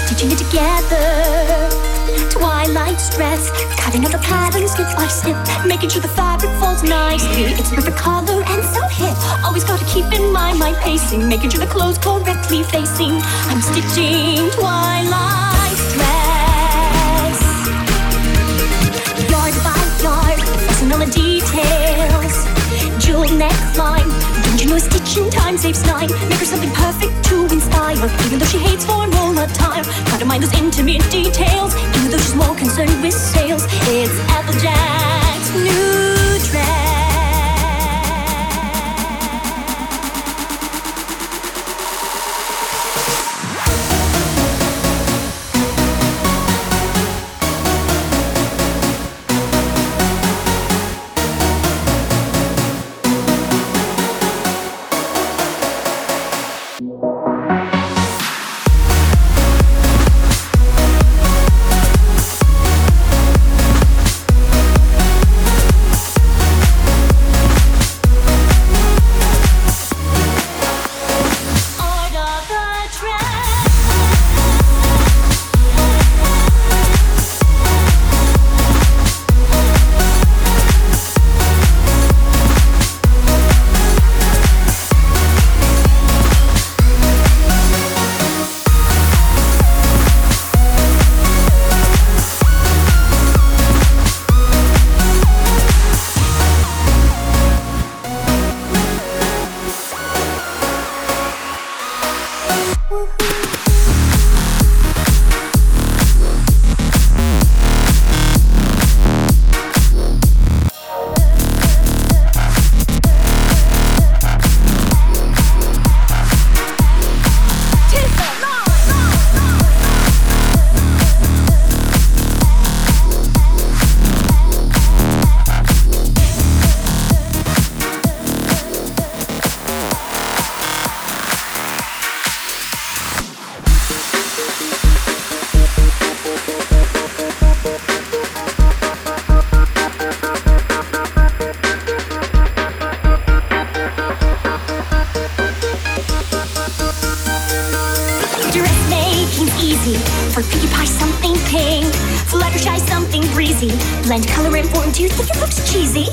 stitching it together. Twilight's dress, cutting out the pattern snip by snip, making sure the fabric falls nicely. It's the perfect color and so hip. Always gotta keep in mind my pacing, making sure the clothes correctly facing. I'm stitching Twilight's dress, yard by yard, focusing on the details. Jewel neckline, don't you know a stitch in time saves 9? Make her something perfect to inspire, even though she hates formal attire. Gotta mind those intimate details, even though she's more concerned with sales. It's Applejack's new dress. For Pinkie Pie, something pink. Fluttershy, something breezy. Blend color and form. Do you think it looks cheesy?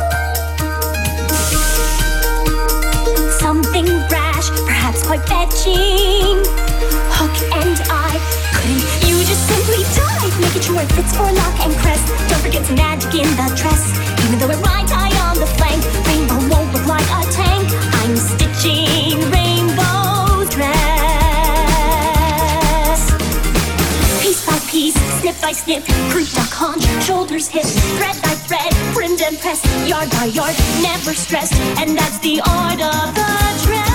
Something brash, perhaps quite fetching. Hook and eye. Couldn't you just simply dive? Making sure it fits for lock and crest. Don't forget some magic in the dress. Even though it rides high on the flank, rainbow won't look like a tank. I'm stitching rainbow dress. Piece by piece, snip by snip, group duck haunch, shoulders hip, thread by thread, brimmed and pressed, yard by yard, never stressed, and that's the art of the dress.